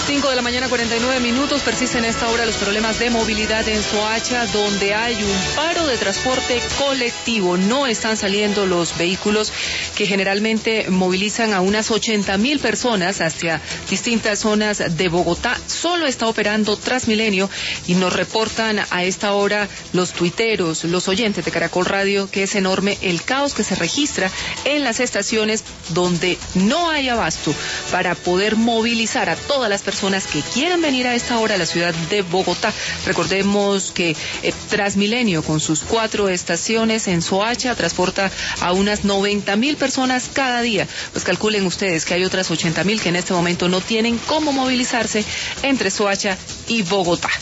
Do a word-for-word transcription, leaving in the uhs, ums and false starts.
cinco de la mañana, cuarenta y nueve minutos. Persisten a esta hora los problemas de movilidad en Soacha, donde hay un paro de transporte colectivo. No están saliendo los vehículos que generalmente movilizan a unas ochenta mil personas hacia distintas zonas de Bogotá. Solo está operando Transmilenio y nos reportan a esta hora los tuiteros, los oyentes de Caracol Radio, que es enorme el caos que se registra en las estaciones donde no hay abasto para poder movilizar a todas las personas que quieran venir a esta hora a la ciudad de Bogotá. Recordemos que eh, Transmilenio, con sus cuatro estaciones en Soacha, transporta a unas noventa mil personas cada día. Pues calculen ustedes que hay otras ochenta mil que en este momento no tienen cómo movilizarse entre Soacha y Bogotá.